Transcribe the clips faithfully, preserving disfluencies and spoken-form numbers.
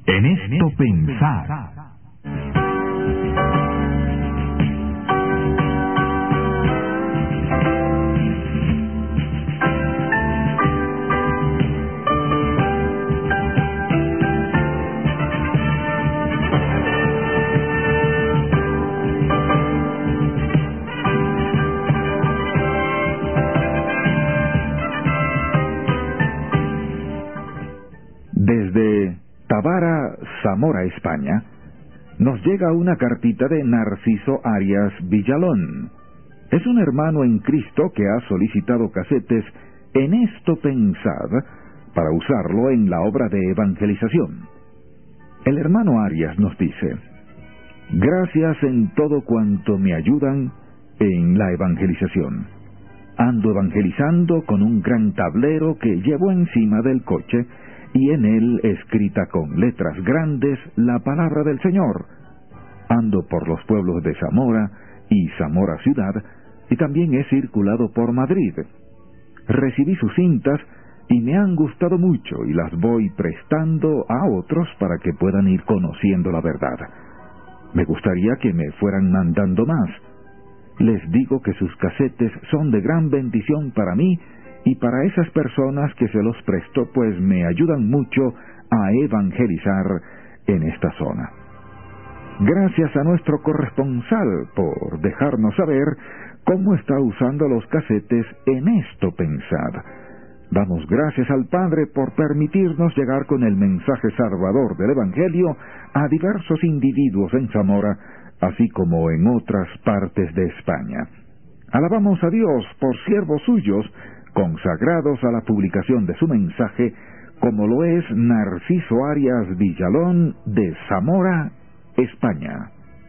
En esto pensar. Desde Tabara, Zamora, España, nos llega una cartita de Narciso Arias Villalón. Es un hermano en Cristo que ha solicitado casetes En esto pensad para usarlo en la obra de evangelización. El hermano Arias nos dice: gracias en todo cuanto me ayudan en la evangelización. Ando evangelizando con un gran tablero que llevo encima del coche y en él escrita con letras grandes la palabra del Señor. Ando por los pueblos de Zamora y Zamora ciudad, y también he circulado por Madrid. Recibí sus cintas y me han gustado mucho y las voy prestando a otros para que puedan ir conociendo la verdad. Me gustaría que me fueran mandando más. Les digo que sus casetes son de gran bendición para mí y para esas personas que se los presto, pues me ayudan mucho a evangelizar en esta zona. Gracias a nuestro corresponsal por dejarnos saber cómo está usando los casetes En esto pensad. Damos gracias al Padre por permitirnos llegar con el mensaje salvador del Evangelio a diversos individuos en Zamora, así como en otras partes de España. Alabamos a Dios por siervos suyos consagrados a la publicación de su mensaje, como lo es Narciso Arias Villalón de Zamora, España.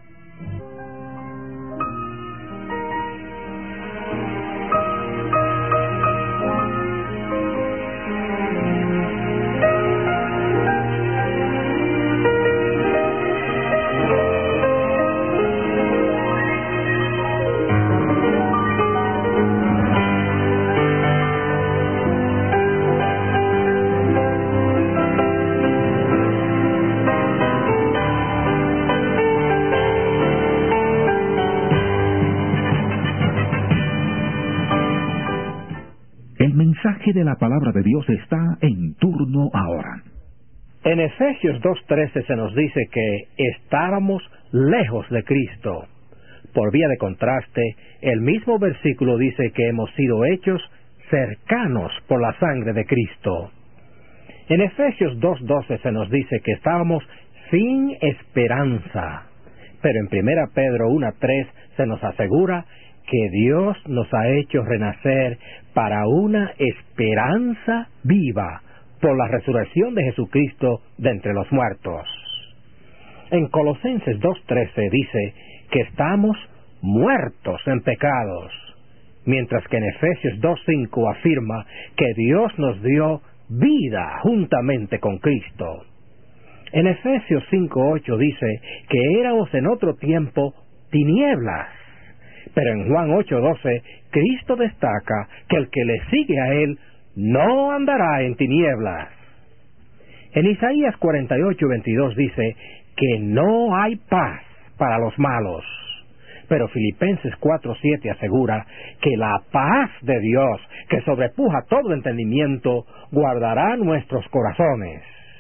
El mensaje de la palabra de Dios está en turno ahora. En Efesios dos trece se nos dice que estábamos lejos de Cristo. Por vía de contraste, el mismo versículo dice que hemos sido hechos cercanos por la sangre de Cristo. En Efesios dos doce se nos dice que estábamos sin esperanza. Pero en primera Pedro uno tres se nos asegura que Dios nos ha hecho renacer para una esperanza viva por la resurrección de Jesucristo de entre los muertos. En Colosenses dos trece dice que estamos muertos en pecados, mientras que en Efesios dos cinco afirma que Dios nos dio vida juntamente con Cristo. En Efesios cinco ocho dice que éramos en otro tiempo tinieblas, pero en Juan ocho doce, Cristo destaca que el que le sigue a Él no andará en tinieblas. En Isaías cuarenta y ocho veintidós dice que no hay paz para los malos, pero Filipenses cuatro siete asegura que la paz de Dios, que sobrepuja todo entendimiento, guardará nuestros corazones.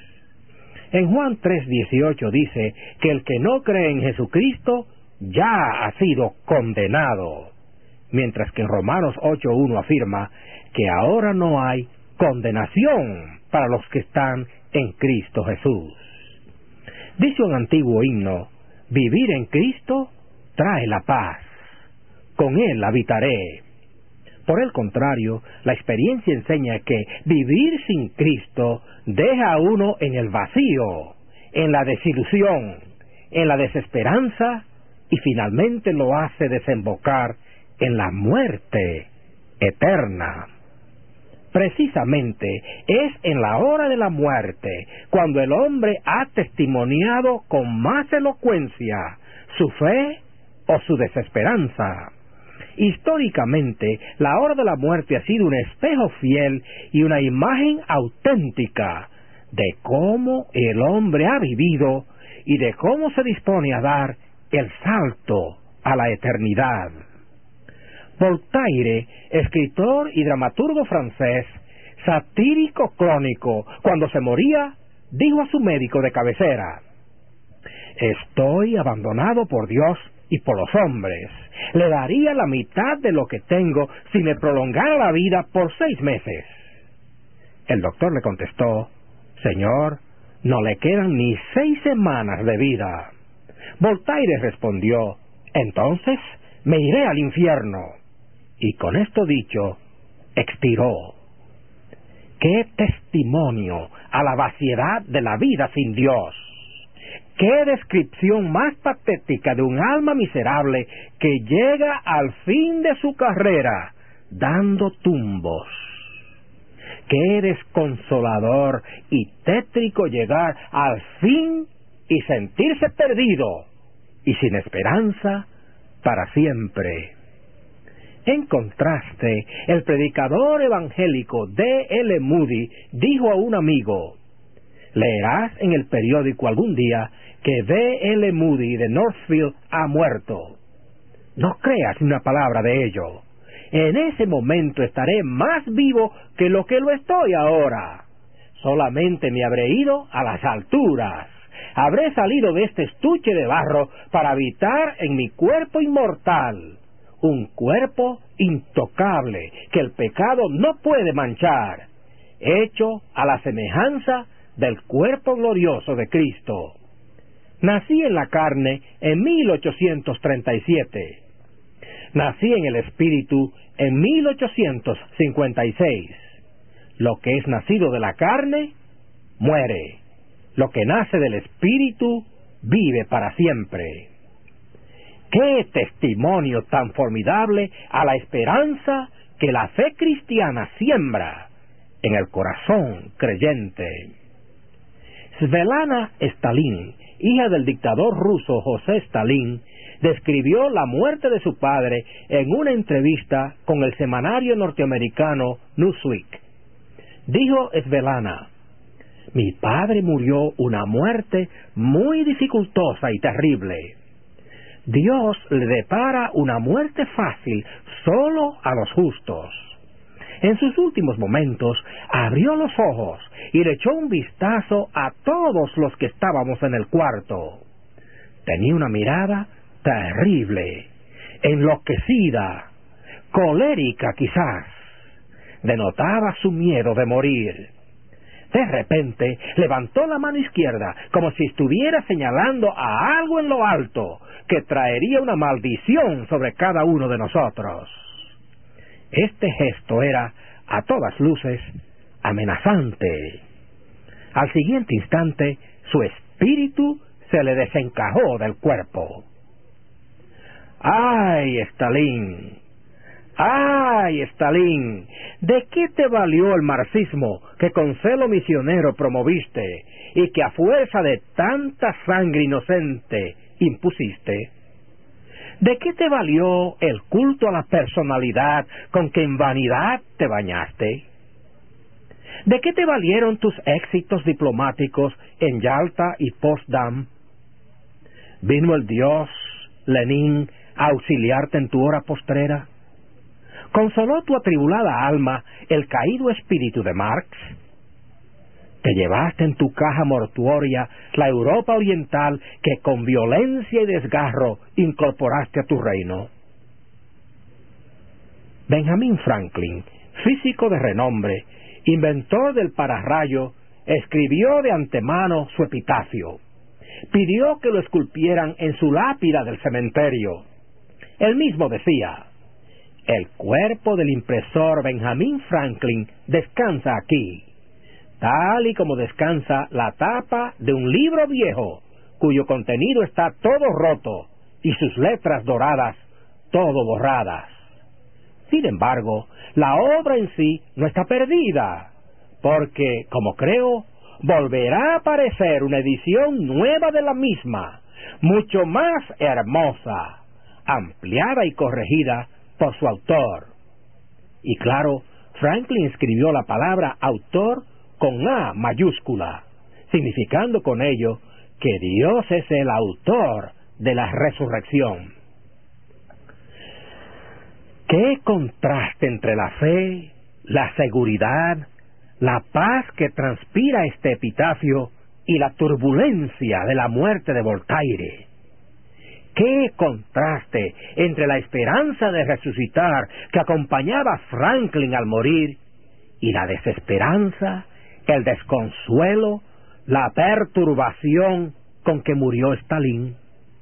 En Juan tres dieciocho dice que el que no cree en Jesucristo ya ha sido condenado, mientras que en Romanos ocho uno afirma que ahora no hay condenación para los que están en Cristo Jesús. Dice un antiguo himno: vivir en Cristo trae la paz, con Él habitaré. Por el contrario, la experiencia enseña que vivir sin Cristo deja a uno en el vacío, en la desilusión, en la desesperanza, y finalmente lo hace desembocar en la muerte eterna. Precisamente es en la hora de la muerte cuando el hombre ha testimoniado con más elocuencia su fe o su desesperanza. Históricamente, la hora de la muerte ha sido un espejo fiel y una imagen auténtica de cómo el hombre ha vivido y de cómo se dispone a dar el salto a la eternidad. Voltaire, escritor y dramaturgo francés, satírico crónico, cuando se moría, dijo a su médico de cabecera: «Estoy abandonado por Dios y por los hombres. Le daría la mitad de lo que tengo si me prolongara la vida por seis meses». El doctor le contestó: «Señor, no le quedan ni seis semanas de vida». Voltaire respondió: «Entonces me iré al infierno». Y con esto dicho, expiró. ¡Qué testimonio a la vaciedad de la vida sin Dios! ¡Qué descripción más patética de un alma miserable que llega al fin de su carrera dando tumbos! ¡Qué desconsolador y tétrico llegar al fin y sentirse perdido y sin esperanza para siempre! En contraste, el predicador evangélico D L Moody dijo a un amigo: «Leerás en el periódico algún día que D L Moody de Northfield ha muerto. No creas ni una palabra de ello. En ese momento estaré más vivo que lo que lo estoy ahora. Solamente me habré ido a las alturas. Habré salido de este estuche de barro para habitar en mi cuerpo inmortal, un cuerpo intocable que el pecado no puede manchar, hecho a la semejanza del cuerpo glorioso de Cristo. Nací en la carne en mil ochocientos treinta y siete. Nací en el espíritu en mil ochocientos cincuenta y seis. Lo que es nacido de la carne, muere. Lo que nace del espíritu, vive para siempre». ¡Qué testimonio tan formidable a la esperanza que la fe cristiana siembra en el corazón creyente! Svetlana Stalin, hija del dictador ruso José Stalin, describió la muerte de su padre en una entrevista con el semanario norteamericano Newsweek. Dijo Svetlana: «Mi padre murió una muerte muy dificultosa y terrible. Dios le depara una muerte fácil solo a los justos. En sus últimos momentos abrió los ojos y le echó un vistazo a todos los que estábamos en el cuarto. Tenía una mirada terrible, enloquecida, colérica quizás. Denotaba su miedo de morir. De repente levantó la mano izquierda como si estuviera señalando a algo en lo alto que traería una maldición sobre cada uno de nosotros. Este gesto era, a todas luces, amenazante. Al siguiente instante, su espíritu se le desencajó del cuerpo. ¡Ay, Stalin! ¡Ay, Stalin! ¿De qué te valió el marxismo que con celo misionero promoviste y que a fuerza de tanta sangre inocente impusiste? ¿De qué te valió el culto a la personalidad con que en vanidad te bañaste? ¿De qué te valieron tus éxitos diplomáticos en Yalta y Potsdam? ¿Vino el dios Lenin a auxiliarte en tu hora postrera? ¿Consoló tu atribulada alma el caído espíritu de Marx? ¿Te llevaste en tu caja mortuoria la Europa oriental que con violencia y desgarro incorporaste a tu reino? Benjamin Franklin, físico de renombre, inventor del pararrayo, escribió de antemano su epitafio. Pidió que lo esculpieran en su lápida del cementerio. Él mismo decía: «El cuerpo del impresor Benjamin Franklin descansa aquí, tal y como descansa la tapa de un libro viejo, cuyo contenido está todo roto y sus letras doradas todo borradas. Sin embargo, la obra en sí no está perdida, porque, como creo, volverá a aparecer una edición nueva de la misma, mucho más hermosa, ampliada y corregida por su autor». Y claro, Franklin escribió la palabra autor con A mayúscula. significando con ello que Dios es el autor de la resurrección. ¡Qué contraste entre la fe, la seguridad, la paz que transpira este epitafio y la turbulencia de la muerte de Voltaire! ¡Qué contraste entre la esperanza de resucitar que acompañaba a Franklin al morir y la desesperanza, el desconsuelo, la perturbación con que murió Stalin!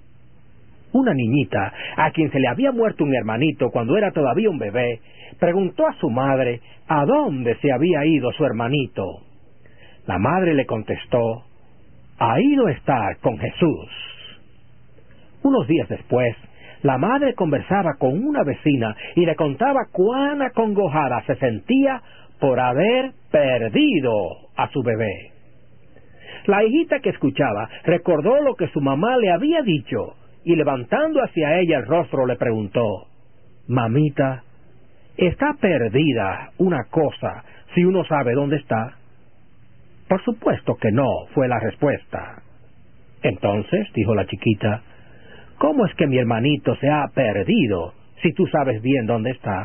Una niñita, a quien se le había muerto un hermanito cuando era todavía un bebé, preguntó a su madre a dónde se había ido su hermanito. La madre le contestó: ha ido a estar con Jesús. Unos días después, la madre conversaba con una vecina y le contaba cuán acongojada se sentía por haber perdido a su bebé. La hijita que escuchaba recordó lo que su mamá le había dicho y, levantando hacia ella el rostro, le preguntó: mamita, ¿está perdida una cosa si uno sabe dónde está? Por supuesto que no, fue la respuesta. Entonces, dijo la chiquita, ¿cómo es que mi hermanito se ha perdido si tú sabes bien dónde está?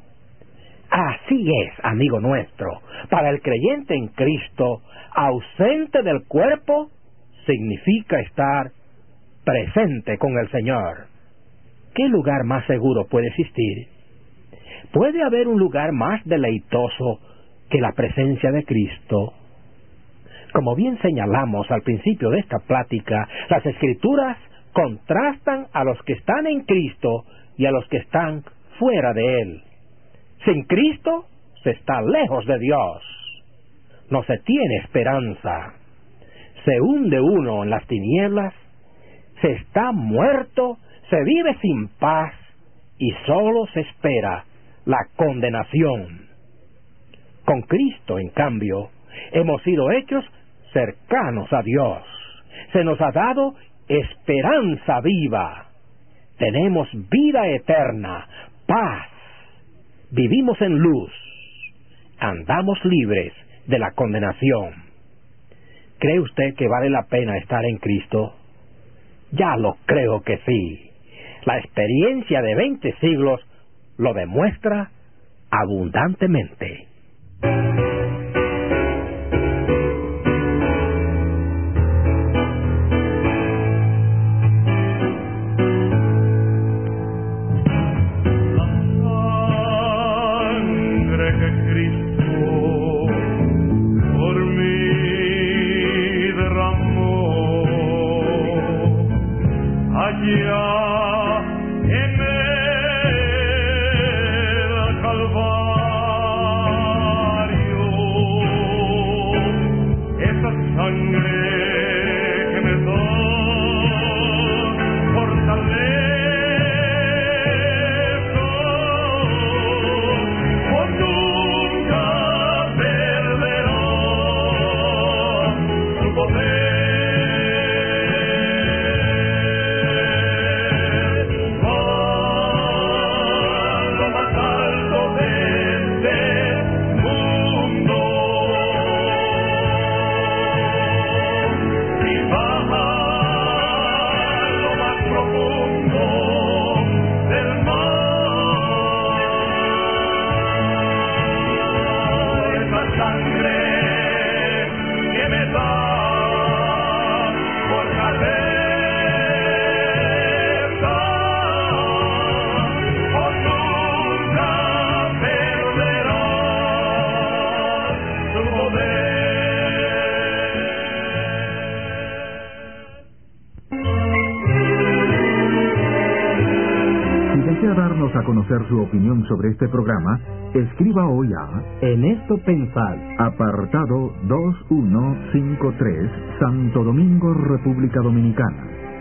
Así es, amigo nuestro. Para el creyente en Cristo, ausente del cuerpo significa estar presente con el Señor. ¿Qué lugar más seguro puede existir? ¿Puede haber un lugar más deleitoso que la presencia de Cristo? Como bien señalamos al principio de esta plática, las Escrituras contrastan a los que están en Cristo y a los que están fuera de Él. Sin Cristo se está lejos de Dios. No se tiene esperanza. Se hunde uno en las tinieblas, se está muerto, se vive sin paz y solo se espera la condenación. Con Cristo, en cambio, hemos sido hechos cercanos a Dios. Se nos ha dado esperanza viva. Tenemos vida eterna, paz. Vivimos en luz. Andamos libres de la condenación. ¿Cree usted que vale la pena estar en Cristo? Ya lo creo que sí. La experiencia de veinte siglos lo demuestra abundantemente. A conocer su opinión sobre este programa, escriba hoy a En esto pensar, apartado dos mil ciento cincuenta y tres, Santo Domingo, República Dominicana.